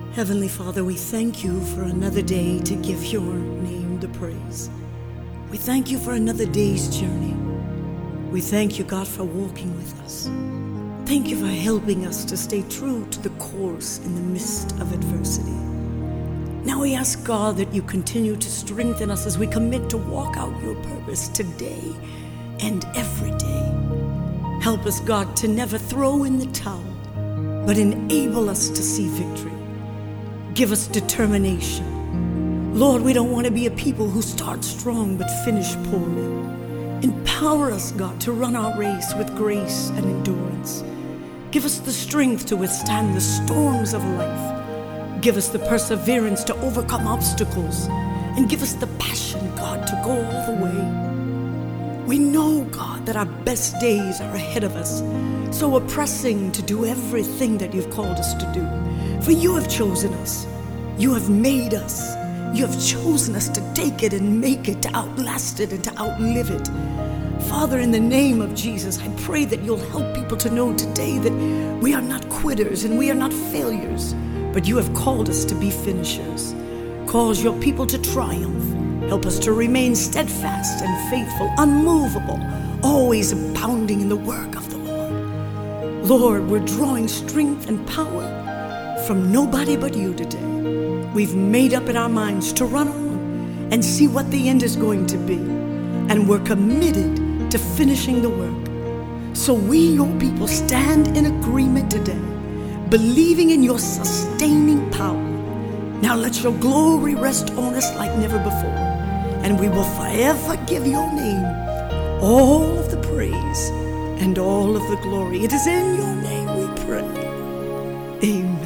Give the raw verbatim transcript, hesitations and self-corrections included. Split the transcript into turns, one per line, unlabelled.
Heavenly Father, we thank you for another day to give your name the praise. We thank you for another day's journey. We thank you, God, for walking with us. Thank you for helping us to stay true to the course in the midst of adversity. Now we ask, God, that you continue to strengthen us as we commit to walk out your purpose today and every day. Help us, God, to never throw in the towel, but enable us to see victory. Give us determination. Lord, we don't want to be a people who start strong but finish poorly. Empower us, God, to run our race with grace and endurance. Give us the strength to withstand the storms of life. Give us the perseverance to overcome obstacles. And give us the passion, God, to go all the way. We know, God, that our best days are ahead of us. So we're pressing to do everything that you've called us to do. For you have chosen us. You have made us. You have chosen us to take it and make it, to outlast it and to outlive it. Father, in the name of Jesus, I pray that you'll help people to know today that we are not quitters and we are not failures, but you have called us to be finishers. Cause your people to triumph. Help us to remain steadfast and faithful, unmovable, always abounding in the work of the Lord. Lord, we're drawing strength and power from nobody but you today. We've made up in our minds to run on and see what the end is going to be. And we're committed to finishing the work. So we, your people, stand in agreement today, believing in your sustaining power. Now let your glory rest on us like never before. And we will forever give your name all of the praise and all of the glory. It is in your name we pray. Amen.